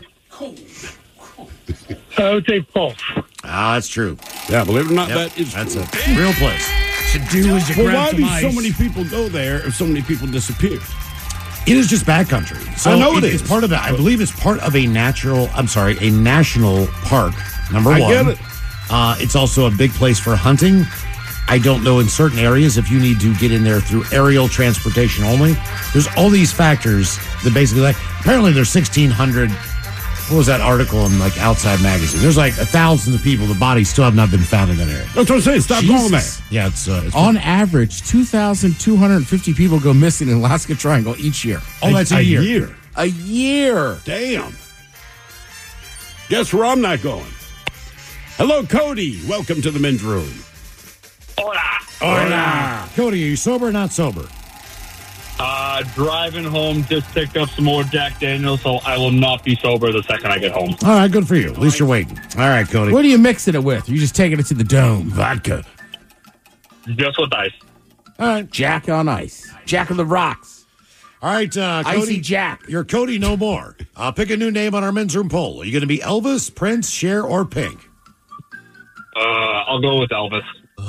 Speaker 19: I would say false.
Speaker 7: Ah, that's true.
Speaker 5: Yeah, believe it or not,
Speaker 7: Yep,
Speaker 5: that is
Speaker 7: that's
Speaker 5: true.
Speaker 7: a real place. Should do is you
Speaker 5: Well,
Speaker 7: grab
Speaker 5: why
Speaker 7: some
Speaker 5: do
Speaker 7: ice.
Speaker 5: so many people go there if so many people disappear?
Speaker 7: It is just backcountry. So
Speaker 5: I know it
Speaker 7: It's
Speaker 5: is.
Speaker 7: part of it. I believe it's part of a natural. I'm sorry, a national park. Number
Speaker 5: I
Speaker 7: one.
Speaker 5: get it.
Speaker 7: Uh, it's also a big place for hunting. I don't know in certain areas if you need to get in there through aerial transportation only. There's all these factors that basically like. Apparently, there's sixteen hundred. What was that article in like Outside Magazine? There's like a thousand of people. The bodies still have not been found in that area.
Speaker 5: That's what I'm saying. Stop going there.
Speaker 6: Jesus.
Speaker 7: Yeah, it's, uh, it's
Speaker 6: On average, two thousand two hundred fifty people go missing in Alaska Triangle each year.
Speaker 7: oh, that's a,
Speaker 5: a
Speaker 7: year.
Speaker 5: year.
Speaker 6: A year.
Speaker 5: Damn. Guess where I'm not going? Hello, Cody. Welcome to the men's room.
Speaker 19: Hola.
Speaker 7: Hola. Cody, are you sober or not sober?
Speaker 19: Uh, driving home, just picked up some more Jack Daniels, so I will not be sober the second I get home.
Speaker 7: All right, good for you. At least you're waiting. All right, Cody.
Speaker 6: What are you mixing it with? You're just taking it to the dome.
Speaker 5: Vodka.
Speaker 19: Just with ice.
Speaker 7: All right.
Speaker 6: Jack on ice. Jack on the rocks.
Speaker 7: All right, uh, Cody.
Speaker 17: Icy Jack.
Speaker 7: You're Cody no more. Uh, pick a new name on our men's room poll. Are you going to be Elvis, Prince, Cher, or Pink?
Speaker 19: Uh, I'll go with Elvis.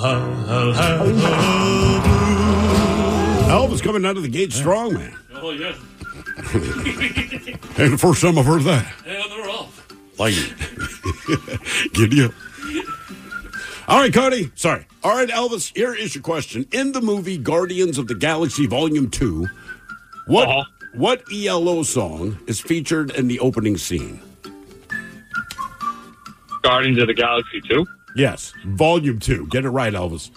Speaker 5: Elvis coming out of the gate strong, man.
Speaker 4: Oh, yes.
Speaker 5: Ain't the first time I've heard that.
Speaker 4: Yeah, they're off.
Speaker 5: Like it. Giddy up. All right, Cody. Sorry. All right, Elvis, here is your question. In the movie Guardians of the Galaxy Volume two, what
Speaker 19: Uh-huh.
Speaker 5: what E L O song is featured in the opening scene?
Speaker 19: Guardians of the Galaxy two.
Speaker 5: Yes, Volume two. Get it right, Elvis.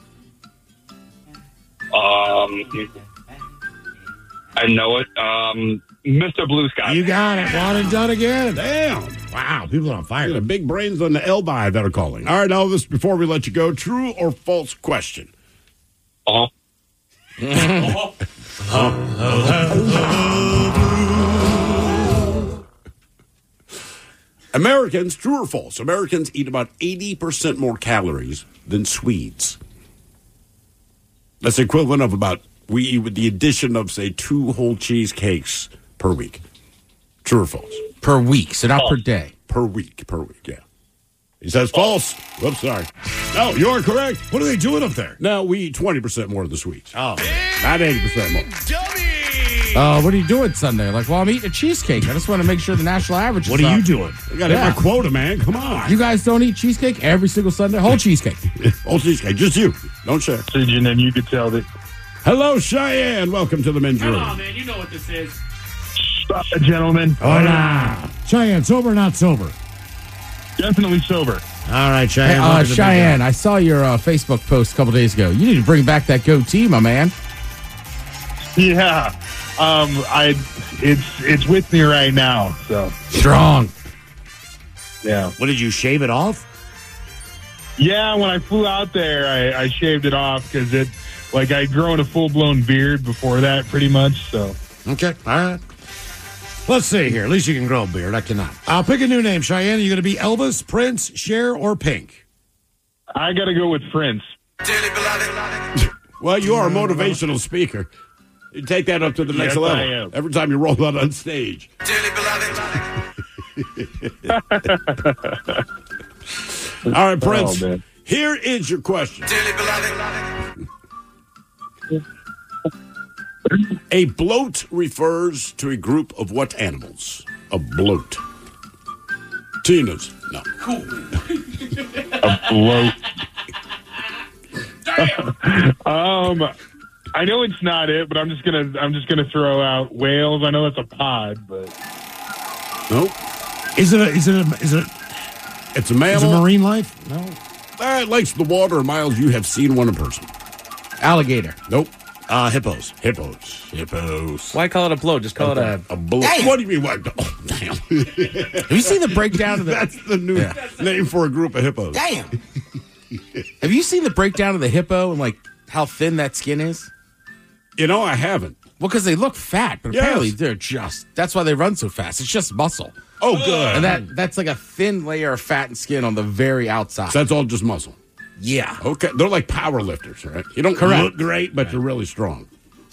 Speaker 19: Um, I know it. Um, Mister Blue Sky.
Speaker 7: You got it. One and done again.
Speaker 5: Damn.
Speaker 7: Wow, people are on fire.
Speaker 5: The big brains on the L-by that are calling. All right, Elvis, before we let you go, true or false question?
Speaker 19: Uh-huh.
Speaker 5: Americans, true or false? Americans eat about eighty percent more calories than Swedes. That's the equivalent of about, we eat with the addition of, say, two whole cheesecakes per week. True or false?
Speaker 6: Per week, so not per day.
Speaker 5: Per week, per week, yeah. He says false. Whoops, sorry. No, you're correct.
Speaker 7: What are they doing up there?
Speaker 5: No, we eat twenty percent more than the Swedes.
Speaker 7: Oh.
Speaker 5: Not eighty percent more.
Speaker 6: Uh, what are you doing Sunday? Like, well, I'm eating a cheesecake. I just want to make sure the national average is
Speaker 7: What are
Speaker 6: up.
Speaker 7: you doing?
Speaker 5: I got to
Speaker 6: Yeah.
Speaker 5: hit my quota, man. Come on.
Speaker 6: You guys don't eat cheesecake every single Sunday? Whole cheesecake.
Speaker 5: Whole cheesecake. Just you. Don't share.
Speaker 19: And then you could tell that.
Speaker 5: Hello, Cheyenne. Welcome to the men's
Speaker 17: Come
Speaker 5: room.
Speaker 17: on, man. You know what this is.
Speaker 19: Uh, gentlemen,
Speaker 7: Hola. Cheyenne, sober or not sober?
Speaker 19: definitely sober.
Speaker 7: All right,
Speaker 6: Hey,
Speaker 7: Cheyenne.
Speaker 6: uh,
Speaker 7: welcome to the
Speaker 6: Cheyenne, I saw your uh, Facebook post a couple days ago. You need to bring back that goatee, my man.
Speaker 19: Yeah. Um, I it's it's with me right now. So
Speaker 6: Strong.
Speaker 19: yeah,
Speaker 7: What, did you shave it off?
Speaker 19: yeah. When I flew out there, I, I shaved it off because it like I'd grown a full blown beard before that, pretty much. So
Speaker 7: Okay, all right. Let's see here. At least you can grow a beard. I cannot. I'll pick a new name, Cheyenne. Are you going to be Elvis, Prince, Cher, or Pink?
Speaker 19: I got to go with Prince.
Speaker 5: Well, you are a motivational speaker. You take that up to the next
Speaker 19: Yes,
Speaker 5: level
Speaker 19: I am.
Speaker 5: every time you roll out on stage. All right, Prince.
Speaker 19: Oh, man.
Speaker 5: Here is your question. A bloat refers to a group of what animals? A bloat. Tina's. No.
Speaker 19: A bloat. um, I know it's not it, but I'm just gonna I'm just gonna throw out whales. I know that's a pod, but
Speaker 5: Nope.
Speaker 7: Is it a, is it a, is it
Speaker 5: It's a
Speaker 7: a,
Speaker 5: mammal.
Speaker 7: is it marine life? No.
Speaker 5: Uh, it likes the water. Miles, you have seen one in person.
Speaker 6: Alligator.
Speaker 5: Nope.
Speaker 7: Uh, hippos.
Speaker 5: Hippos. Hippos.
Speaker 17: Why call it a bloat? Just call it a.
Speaker 5: A bloat. What do you mean? What? Oh, damn.
Speaker 6: Have you seen the breakdown of the...
Speaker 5: That's the new name for a group of hippos.
Speaker 6: Damn. Have you seen the breakdown of the hippo and, like, how thin that skin is?
Speaker 5: You know, I haven't.
Speaker 6: Well, because they look fat, but
Speaker 5: Yes.
Speaker 6: apparently they're just... That's why they run so fast. It's just muscle.
Speaker 5: Oh, good.
Speaker 6: And that that's like a thin layer of fat and skin on the very outside.
Speaker 5: So that's all just muscle.
Speaker 6: Yeah.
Speaker 5: Okay. They're like power lifters, right? You don't
Speaker 6: Correct.
Speaker 5: look great, but you're really strong.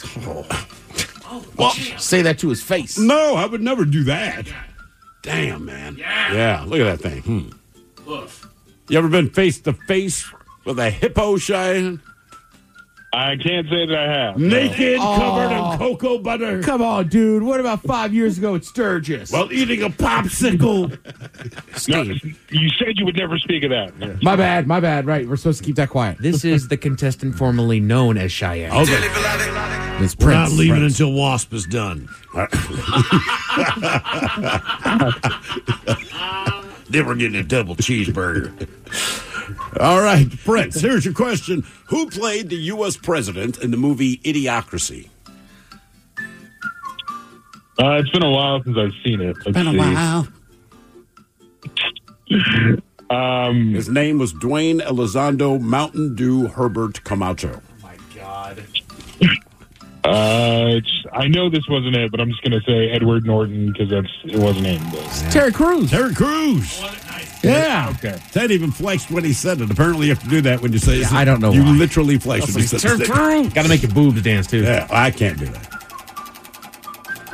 Speaker 6: Well, say that to his face.
Speaker 5: No, I would never do that. Damn, man. Yeah. Yeah, look at that thing. Hmm. You ever been face to face with a hippo, Cheyenne?
Speaker 19: I can't say that I have.
Speaker 5: Naked,
Speaker 6: Oh.
Speaker 5: covered in cocoa butter.
Speaker 6: Come on, dude. What about five years ago at Sturgis?
Speaker 5: While eating a popsicle.
Speaker 19: No, you said you would never speak of that.
Speaker 6: My bad, my bad. Right, we're supposed to keep that quiet.
Speaker 17: This is the contestant formerly known as Cheyenne.
Speaker 5: Okay.
Speaker 6: It's
Speaker 7: We're not
Speaker 6: Prince.
Speaker 7: leaving
Speaker 5: Prince.
Speaker 7: until Wasp is done. Then we're getting a double cheeseburger.
Speaker 5: All right, Prince, here's your question. Who played the U S president in the movie Idiocracy?
Speaker 19: Uh, it's been a while since I've seen it. Let's
Speaker 5: Been a
Speaker 19: see.
Speaker 5: while.
Speaker 19: Um,
Speaker 5: His name was Dwayne Elizondo Mountain Dew Herbert Camacho.
Speaker 19: uh, it's, I know this wasn't it, but I'm just gonna say Edward Norton because that's it wasn't him. But.
Speaker 6: Terry Crews.
Speaker 5: Terry Crews. Yeah.
Speaker 19: Okay.
Speaker 5: Ted even flexed when he said it. Apparently, you have to do that when you say it.
Speaker 6: I don't know
Speaker 5: You
Speaker 6: why.
Speaker 5: literally flexed when you said it. Terry Crews.
Speaker 17: Got to make your boobs dance too.
Speaker 5: Yeah, I can't do that.
Speaker 6: Yeah.
Speaker 5: No, I can't do that.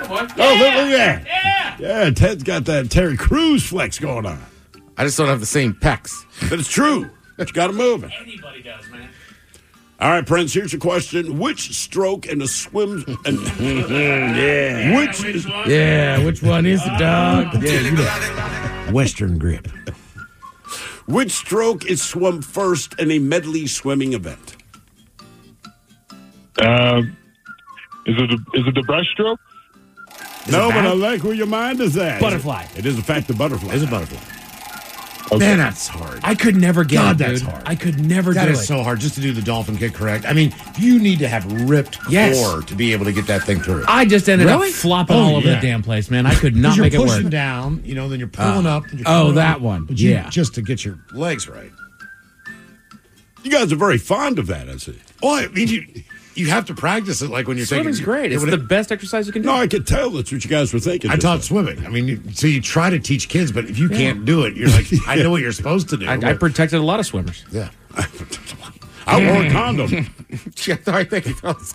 Speaker 5: Oh, look, look at that. Yeah. Yeah, Ted's got that Terry Crews flex going on.
Speaker 6: I just don't have the same pecs.
Speaker 5: But it's true. But you got to move it.
Speaker 17: Anybody does, man.
Speaker 5: All right, Prince, here's your question. Which stroke in a swim... And,
Speaker 7: yeah.
Speaker 5: Which is...
Speaker 17: Yeah, which one is it, dog?
Speaker 7: Yeah, you know. Western grip.
Speaker 5: Which stroke is swum first in a medley swimming event?
Speaker 19: Um, is it a, is it the breaststroke?
Speaker 5: No, but I like where your mind is at.
Speaker 17: Butterfly.
Speaker 5: It is, in fact, the butterfly.
Speaker 7: It's a butterfly.
Speaker 19: Okay.
Speaker 7: Man, that's hard.
Speaker 17: I could never get
Speaker 7: God,
Speaker 17: it,
Speaker 7: that's
Speaker 17: dude.
Speaker 7: hard.
Speaker 17: I could never
Speaker 7: That
Speaker 17: do
Speaker 7: is
Speaker 17: it.
Speaker 7: so hard just to do the dolphin kick correct. I mean, you need to have ripped
Speaker 17: Yes.
Speaker 7: core to be able to get that thing through.
Speaker 17: I just ended
Speaker 6: Really?
Speaker 17: up flopping
Speaker 7: Oh,
Speaker 17: all over
Speaker 7: yeah.
Speaker 17: the damn place, man. I could not
Speaker 7: You're
Speaker 17: make it
Speaker 7: pushing
Speaker 17: work.
Speaker 7: down, you know, then you're pulling up. Then you're
Speaker 17: Oh,
Speaker 7: pulling
Speaker 17: that
Speaker 7: up,
Speaker 17: one.
Speaker 7: But you,
Speaker 17: Yeah.
Speaker 7: just to get your legs right.
Speaker 5: You guys are very fond of that, I see.
Speaker 7: Well, I mean, you you have to practice it like when you're
Speaker 17: Swimming's
Speaker 7: taking.
Speaker 17: great. It's
Speaker 7: when
Speaker 17: the
Speaker 7: it-
Speaker 17: best exercise you can do.
Speaker 5: No, I could tell that's what you guys were thinking.
Speaker 7: I
Speaker 5: just
Speaker 7: taught
Speaker 5: then.
Speaker 7: swimming. I mean, you, so you try to teach kids, but if you can't do it, you're like, I know what you're supposed to do.
Speaker 17: I, I
Speaker 7: but-
Speaker 17: protected a lot of swimmers.
Speaker 7: yeah.
Speaker 5: I wore a condom.
Speaker 6: Yeah, I think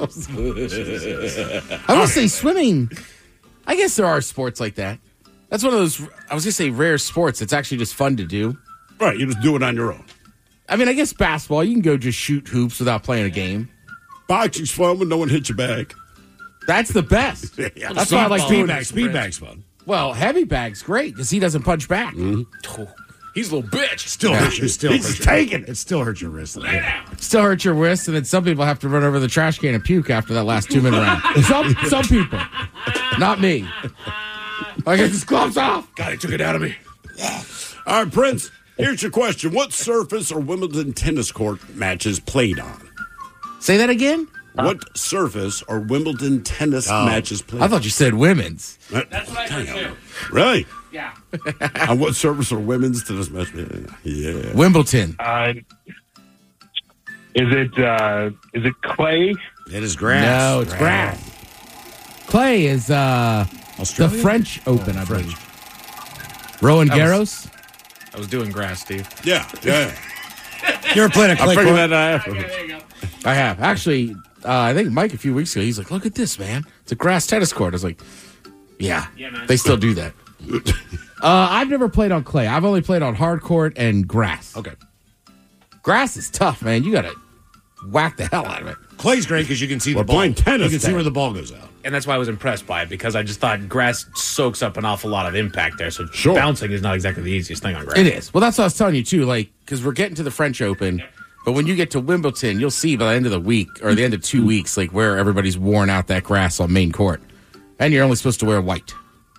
Speaker 6: I will say swimming. I guess there are sports like that. That's one of those. I was gonna say rare sports. It's actually just fun to do.
Speaker 5: Right, you just do it on your own.
Speaker 6: I mean, I guess basketball. You can go just shoot hoops without playing a game.
Speaker 5: Boxing's fun when no one hits your back.
Speaker 6: That's the best.
Speaker 5: Yeah.
Speaker 6: That's why I like
Speaker 7: speed
Speaker 6: doing
Speaker 7: bag.
Speaker 6: it.
Speaker 7: Speed bag's fun.
Speaker 6: Well, heavy bag's great because he doesn't punch back. He's a little bitch.
Speaker 7: Still hurts you. Still
Speaker 5: He's
Speaker 7: hurts your,
Speaker 5: taking
Speaker 7: it. Still hurts your wrist. though.
Speaker 6: Still hurts your wrist, and then some people have to run over the trash can and puke after that last two minute round. Some some people, not me. I get these gloves off.
Speaker 7: God, he took it out of me.
Speaker 5: All right, Prince, here's your question. What surface are Wimbledon tennis court matches played on?
Speaker 6: Say that again.
Speaker 5: What surface are Wimbledon tennis
Speaker 7: Oh.
Speaker 5: matches played
Speaker 6: I thought you said women's.
Speaker 5: on?
Speaker 17: That's what I heard too.
Speaker 5: Really?
Speaker 17: Yeah.
Speaker 5: On what surface are women's tennis matches? Yeah.
Speaker 6: Wimbledon.
Speaker 19: Uh, is it uh, is it clay?
Speaker 7: It is grass.
Speaker 6: No, it's grass. Clay is uh, the
Speaker 7: Australia?
Speaker 6: French Open, I
Speaker 7: French.
Speaker 6: believe. Roland
Speaker 17: That
Speaker 6: Garros.
Speaker 17: was- I was doing grass, Steve.
Speaker 5: Yeah, yeah.
Speaker 7: You ever played a
Speaker 5: I
Speaker 7: clay
Speaker 5: figured
Speaker 7: court?
Speaker 5: that out.
Speaker 17: There you go.
Speaker 6: I have actually. Uh, I think Mike a few weeks ago. He's like, "Look at this, man! It's a grass tennis court." I was like, "Yeah,
Speaker 17: Yeah, man.
Speaker 6: they still do that." uh, I've never played on clay. I've only played on hard court and grass.
Speaker 7: Okay.
Speaker 6: Grass is tough, man. You got to whack the hell out of it.
Speaker 7: Clay's great because you can see
Speaker 5: We're
Speaker 7: the ball.
Speaker 5: playing tennis
Speaker 7: You can see
Speaker 5: then.
Speaker 7: where the ball goes out.
Speaker 17: And that's why I was impressed by it, because I just thought grass soaks up an awful lot of impact there. So
Speaker 5: Sure.
Speaker 17: bouncing is not exactly the easiest thing on grass.
Speaker 6: It is. Well, that's what I was telling you too. Like, because we're getting to the French Open, but when you get to Wimbledon, you'll see by the end of the week or the end of two weeks, like where everybody's worn out that grass on main court, and you're only supposed to wear white.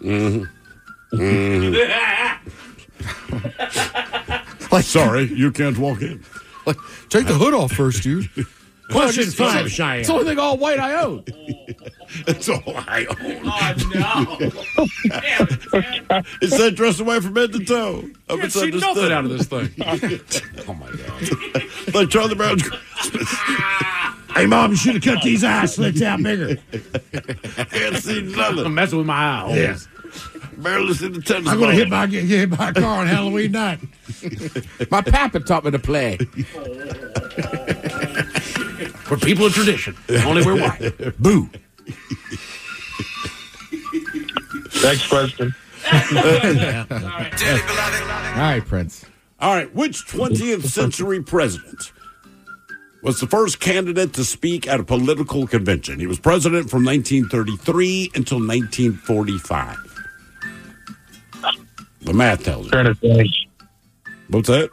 Speaker 5: Like, sorry, you can't walk in.
Speaker 6: Like, take the hood off first, dude.
Speaker 7: Question
Speaker 6: It's
Speaker 7: five,
Speaker 6: the-
Speaker 7: Cheyenne.
Speaker 6: It's the only thing all white I own.
Speaker 5: That's all I own.
Speaker 17: Oh, no.
Speaker 5: It's that dress away from head to toe. I
Speaker 17: Can't see nothing out of this thing.
Speaker 5: Oh, my God. Like Charlie Brown's Christmas.
Speaker 7: Hey, Mom, you should have cut these eye slits out bigger.
Speaker 5: Can't see
Speaker 17: I'm
Speaker 5: nothing.
Speaker 17: messing with my eye.
Speaker 7: Yeah.
Speaker 5: Barely see the tennis
Speaker 7: I'm going to hit
Speaker 5: ball.
Speaker 7: my, get hit my car on Halloween night.
Speaker 6: My papa taught me to play.
Speaker 17: We're people of tradition. Only wear white.
Speaker 7: Boo.
Speaker 19: Next question.
Speaker 6: All right, Prince.
Speaker 5: All right, which twentieth century president was the first candidate to speak at a political convention? He was president from nineteen thirty-three until nineteen forty-five. The math tells you.
Speaker 19: Trying to think.
Speaker 5: What's that?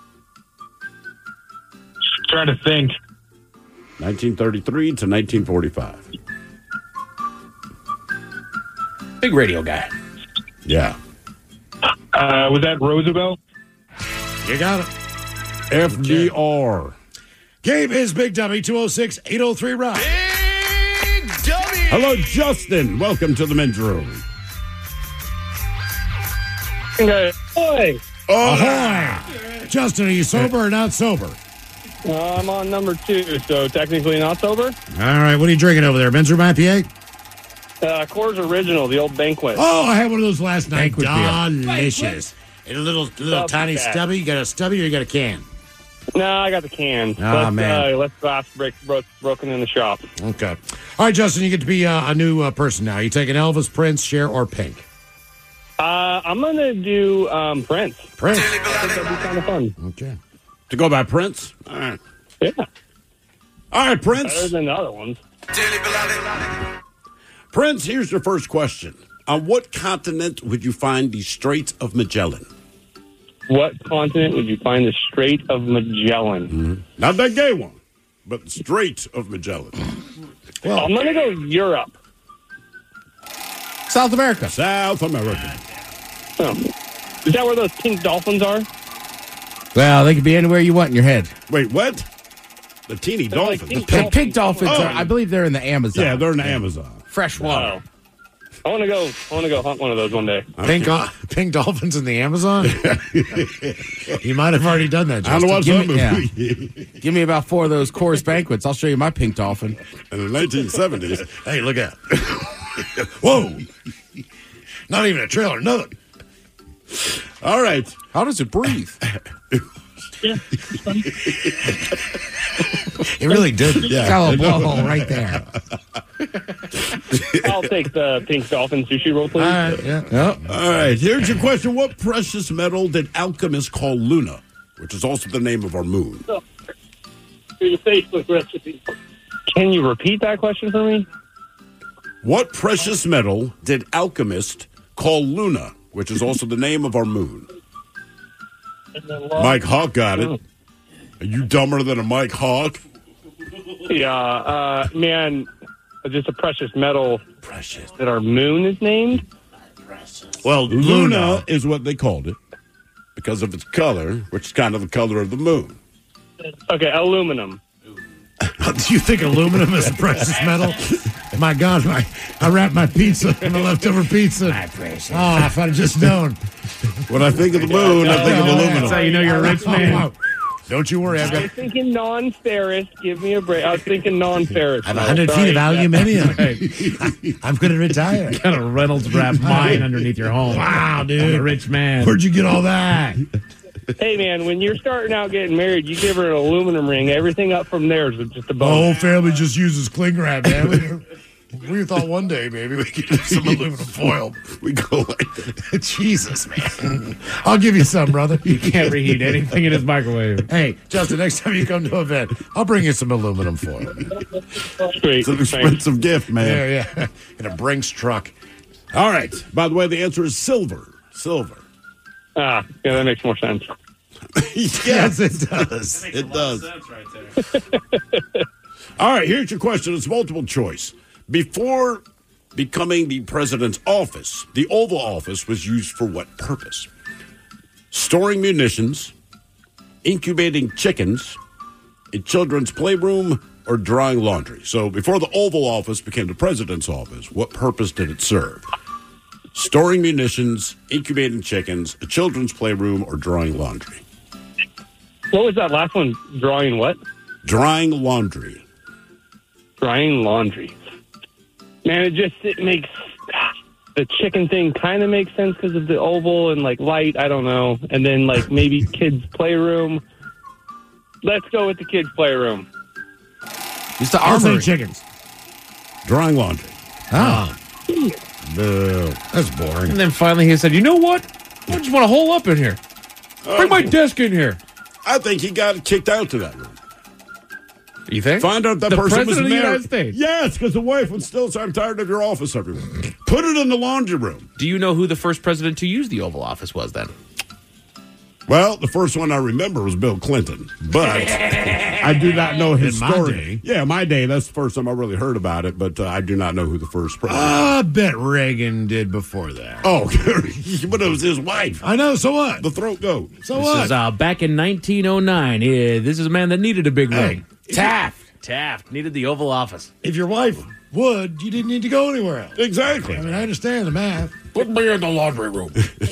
Speaker 19: Trying to think.
Speaker 5: nineteen thirty-three to nineteen forty-five.
Speaker 17: Big radio guy.
Speaker 5: Yeah.
Speaker 19: Uh, was that Roosevelt?
Speaker 7: You got it.
Speaker 5: F D R.
Speaker 7: Game is Big Dummy, two oh six, eight oh three, Rock.
Speaker 5: Hello, Justin. Welcome to the men's room.
Speaker 19: Okay. Hey.
Speaker 7: Ahoy! Justin, are you sober or not sober?
Speaker 19: Uh, I'm on number two, so technically not sober.
Speaker 7: All right, what are you drinking over there? Men's Room I P A?
Speaker 19: Uh, Coors Original, the old banquet.
Speaker 7: Oh, I had one of those last night.
Speaker 6: Banquet beer.
Speaker 7: Delicious. And a little little
Speaker 19: Not
Speaker 7: tiny
Speaker 19: bad.
Speaker 7: stubby. You got a stubby or you got a can?
Speaker 20: No, I got the can.
Speaker 7: Ah,
Speaker 20: let's,
Speaker 7: man.
Speaker 20: Uh, let's glass break broke, broken in the shop.
Speaker 7: Okay. All right, Justin, you get to be uh, a new uh, person now. You taking Elvis, Prince, Cher, or Pink?
Speaker 20: Uh, I'm going to do um, Prince.
Speaker 7: Prince.
Speaker 20: I think that'd be kind of fun.
Speaker 5: Okay. To go by Prince? All right.
Speaker 20: Yeah.
Speaker 5: All right, Prince.
Speaker 20: Better than the other ones.
Speaker 5: Prince, here's your first question. On what continent would you find the Straits of Magellan?
Speaker 20: What continent would you find the Strait of Magellan?
Speaker 5: Mm-hmm. Not that gay one, but the Strait of Magellan.
Speaker 20: Well, I'm going to go Europe.
Speaker 6: South America.
Speaker 5: South America.
Speaker 20: Oh. Is that where those pink dolphins are?
Speaker 6: Well, they could be anywhere you want in your head.
Speaker 5: Wait, what? The teeny
Speaker 20: They're like
Speaker 5: dolphins.
Speaker 20: pink
Speaker 6: The pink,
Speaker 20: dolphins.
Speaker 6: pink dolphins,
Speaker 5: Oh.
Speaker 6: are, I believe they're in the Amazon.
Speaker 5: Yeah, they're in the Amazon.
Speaker 6: Fresh water.
Speaker 20: Oh. I want to go. I want to go hunt one of those one day.
Speaker 7: Pink, uh, pink dolphins in the Amazon? You might have already done that,
Speaker 5: I don't
Speaker 7: Justin.
Speaker 5: watch
Speaker 6: Give
Speaker 5: that
Speaker 6: me-
Speaker 5: movie.
Speaker 6: Give me about four of those Coors banquets. I'll show you my pink dolphin.
Speaker 5: In the nineteen seventies.
Speaker 7: Hey, look out. Whoa. Not even a trailer, nothing.
Speaker 5: All right.
Speaker 6: How does it breathe?
Speaker 7: It really did.
Speaker 5: Yeah.
Speaker 6: Got a little blowhole right there.
Speaker 20: I'll take the pink dolphin sushi roll, please.
Speaker 7: All right, yeah.
Speaker 6: Yep.
Speaker 5: All right. Here's your question. What precious metal did alchemists call Luna, which is also the name of our moon?
Speaker 20: Here's a Facebook recipe. Can you repeat that question for me?
Speaker 5: What precious metal did alchemists call Luna, which is also the name of our moon? Mike Hawk got it. Are you dumber than a Mike Hawk?
Speaker 20: Yeah, uh, man, just a precious metal
Speaker 5: Precious.
Speaker 20: that our moon is named.
Speaker 5: Well, Luna is what they called it because of its color, which is kind of the color of the moon.
Speaker 20: Okay, aluminum.
Speaker 7: Do you think aluminum is a precious metal? My God, my, I wrapped my pizza in the leftover pizza. Oh, if I'd just known.
Speaker 5: When I think of the moon, I think of aluminum.
Speaker 17: That's how you know you're a rich man.
Speaker 7: Don't you worry, I've
Speaker 20: I
Speaker 7: got
Speaker 20: was thinking non-ferrous. Give me a break. I was thinking non-ferrous.
Speaker 7: I have one hundred feet of aluminium. I'm going to retire.
Speaker 17: Got a Reynolds wrap mine underneath your home.
Speaker 7: Wow, dude.
Speaker 17: I'm a rich man.
Speaker 7: Where'd you get all that?
Speaker 20: Hey, man, when you're starting out getting married, you give her an aluminum ring. Everything up from there is just a
Speaker 7: The
Speaker 20: bonus.
Speaker 7: whole family just uses cling wrap, man. We, we thought one day maybe we could do some aluminum foil.
Speaker 5: We go like that.
Speaker 7: Jesus, man. I'll give you some, brother.
Speaker 17: You can't reheat anything in his microwave.
Speaker 7: Hey, Justin, next time you come to an event, I'll bring you some aluminum foil.
Speaker 20: Sweet.
Speaker 5: It's an expensive gift, man.
Speaker 7: Yeah, yeah. In a Brinks truck.
Speaker 5: All right. By the way, the answer is silver. Silver.
Speaker 20: Ah, yeah, that makes more sense.
Speaker 7: Yes, it does.
Speaker 5: It does. All right, here's your question. It's multiple choice. Before becoming the president's office, the Oval Office was used for what purpose? Storing munitions, incubating chickens, a children's playroom, or drying laundry. So before the Oval Office became the president's office, what purpose did it serve? Storing munitions, incubating chickens, a children's playroom, or drying laundry?
Speaker 20: What was that last one? Drawing what?
Speaker 5: Drying laundry.
Speaker 20: Drying laundry. Man, it just it makes the chicken thing kind of makes sense because of the oval and like light. I don't know, and then like maybe kids' playroom. Let's go with the kids' playroom.
Speaker 6: It's the
Speaker 7: I'll say
Speaker 6: armory.
Speaker 7: chickens.
Speaker 5: Drying laundry.
Speaker 7: Oh. No. That's boring.
Speaker 17: And then finally he said, you know what? I just want to hole up in here. Bring my desk in here.
Speaker 5: I think he got kicked out to that room.
Speaker 17: You think?
Speaker 5: Find out that
Speaker 17: The
Speaker 5: person was
Speaker 17: president of the
Speaker 5: married.
Speaker 17: United States?
Speaker 5: Yes, because the wife would still say, I'm tired of your office everywhere. Put it in the laundry room.
Speaker 17: Do you know who the first president to use the Oval Office was then?
Speaker 5: Well, the first one I remember was Bill Clinton, but I do not know his
Speaker 7: In my
Speaker 5: story.
Speaker 7: day.
Speaker 5: Yeah, my day. That's the first time I really heard about it, but uh, I do not know who the first president.
Speaker 7: I bet Reagan did before that.
Speaker 5: oh, but it was his wife.
Speaker 7: I know, so what?
Speaker 5: The throat goat.
Speaker 7: So
Speaker 17: This
Speaker 7: what?
Speaker 17: is uh, back in nineteen oh nine. Yeah, this is a man that needed a big
Speaker 7: Hey,
Speaker 17: ring. Taft. Taft needed the Oval Office.
Speaker 7: If your wife would, you didn't need to go anywhere else.
Speaker 5: Exactly.
Speaker 7: I mean, I understand the math.
Speaker 6: Put me in the laundry room.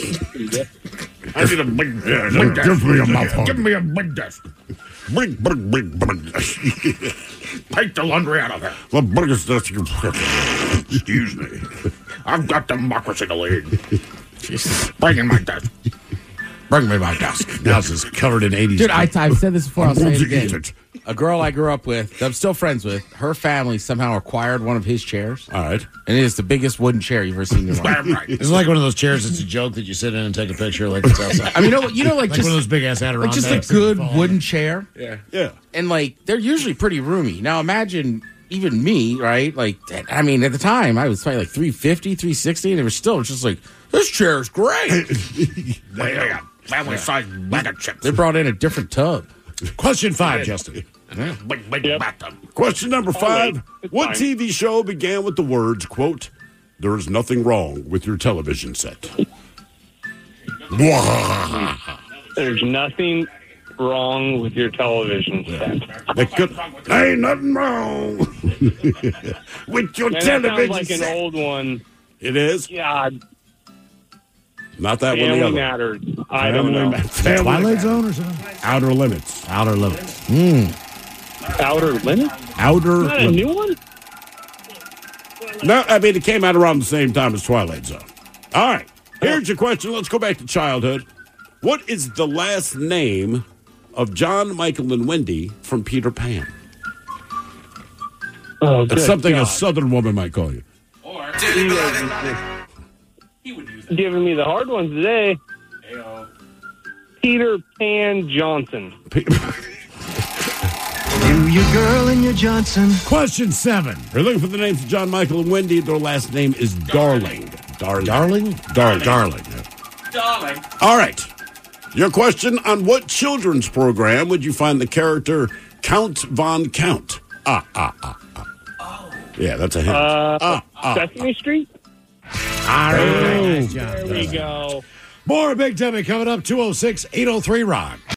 Speaker 5: I need a big, yeah, big give me a mouth.
Speaker 6: Give me a big desk.
Speaker 5: Big, big, big, big.
Speaker 6: Take the laundry out of there.
Speaker 5: The biggest desk you
Speaker 6: Excuse me. I've got democracy to lead. Bring in my desk.
Speaker 5: Bring me my desk. Now it's just covered in eighties.
Speaker 6: Dude, I, I've said this before. I'll
Speaker 5: I'm
Speaker 6: say
Speaker 5: going
Speaker 6: it
Speaker 5: to
Speaker 6: again.
Speaker 5: eat it.
Speaker 6: A girl I grew up with, that I'm still friends with, her family somehow acquired one of his chairs.
Speaker 5: All right.
Speaker 6: And it is the biggest wooden chair you've ever seen in your life.
Speaker 7: It's like one of those chairs that's a joke that you sit in and take a picture like it's outside.
Speaker 6: I mean, you know, you know like,
Speaker 7: like
Speaker 6: just,
Speaker 7: one of those big ass Adirondacks.
Speaker 6: like just a good wooden chair.
Speaker 5: Yeah. Yeah.
Speaker 6: And like, they're usually pretty roomy. Now imagine even me, right? Like, I mean, at the time, I was probably like three fifty, three sixty, and it was still just like, this chair is great.
Speaker 5: Family size bag of chips.
Speaker 6: They brought in a different tub.
Speaker 7: Question five, Justin.
Speaker 6: Yeah.
Speaker 5: Big, big bathtub. Question number five. What
Speaker 20: fine.
Speaker 5: T V show began with the words, quote, there is nothing wrong with your television set?
Speaker 20: There's nothing wrong with your television set.
Speaker 5: They could, ain't nothing wrong with your
Speaker 20: And that
Speaker 5: television
Speaker 20: sounds like an
Speaker 5: set.
Speaker 20: old one.
Speaker 5: It is?
Speaker 20: God,
Speaker 5: Not that one, the
Speaker 20: Family
Speaker 5: other.
Speaker 20: Matters. I don't
Speaker 5: Family
Speaker 20: know.
Speaker 5: Ma- Family
Speaker 7: Twilight
Speaker 5: Matters.
Speaker 7: Zone or something?
Speaker 5: Outer Limits.
Speaker 7: Outer Limits.
Speaker 5: Mm.
Speaker 20: Outer Limits?
Speaker 5: Outer
Speaker 20: Not a
Speaker 5: Limits.
Speaker 20: new one?
Speaker 5: No, I mean, it came out around the same time as Twilight Zone. All right. Here's your question. Let's go back to childhood. What is the last name of John, Michael, and Wendy from Peter Pan?
Speaker 20: Oh,
Speaker 5: That's
Speaker 20: good
Speaker 5: something
Speaker 20: God.
Speaker 5: a Southern woman might call you.
Speaker 20: Giving me the hard ones today. Peter Pan Johnson.
Speaker 7: You, your girl, and your Johnson. Question seven.
Speaker 5: We're looking for the names of John, Michael, and Wendy. Their last name is Darling. Darling.
Speaker 7: Darling?
Speaker 5: Darling. Darling.
Speaker 6: Darling.
Speaker 5: All right. Your question, on what children's program would you find the character Count Von Count? Ah, ah, ah, ah. Oh. Yeah, that's a hint.
Speaker 20: Uh,
Speaker 5: ah, ah,
Speaker 20: Sesame Street?
Speaker 7: All right. Nice job.
Speaker 20: There we go.
Speaker 7: More Big Dummy coming up, two oh six, eight oh three Rock.